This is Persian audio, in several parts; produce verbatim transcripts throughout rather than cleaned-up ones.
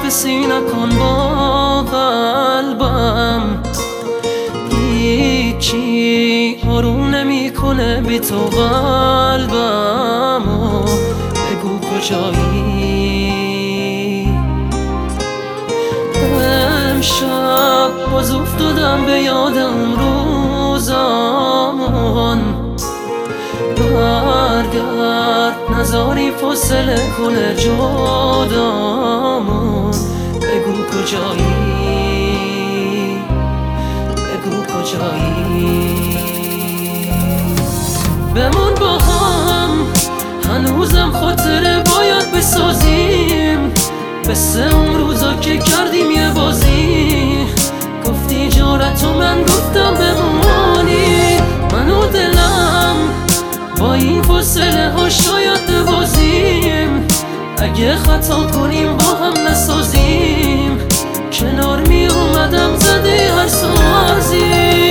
حسی نکن با قلبم، هیچی آروم نمیکنه بی تو قلبم. و بگو کجایی؟ امشب باز افتادم به یادم روزامون، برگرد نذاری فاصله کنه جدامون. بگو کجایی؟ بگو کجایی؟ بمون با هم، هنوزم خاطره باید بسازیم، مثل اون روزا که کردیم یه بازی. گفتی جارت و من گفتم بمونی، من و دلم با این فاصله ها شاید ببازیم. اگه خطا کنیم با هم نسازیم، کنار می اومدم زده هر سازی.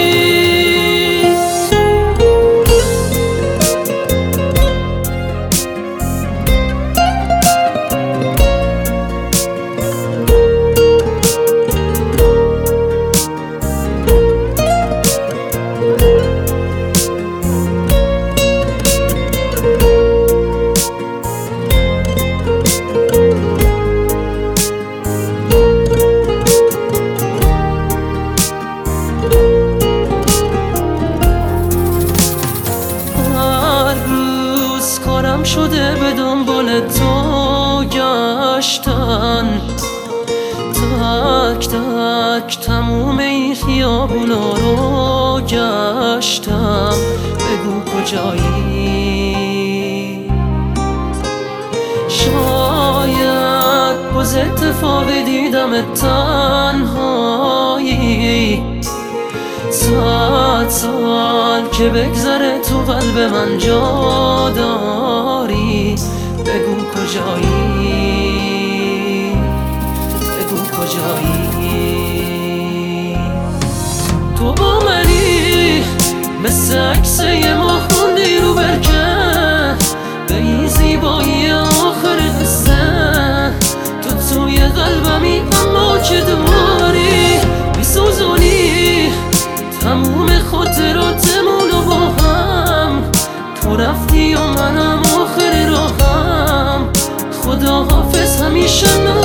شده به دنبال تو گشتن، تک تک تموم این خیابونا رو گشتم. بگو کجایی؟ شاید باز اتفاقی دیدم تنهایی، صد سال که بگذره تو قلب من جا داری. بگو کجایی؟ بگو کجایی؟ تو با منی مثل عکس یه ماه خوندی رو برکه، به این زیبایی آخر قصه. تو توی قلبمی اما که داری میسوزونی تموم خاطراتمونو با هم. تو رفتی و منم آخر راهم، خدا حافظ همیشه.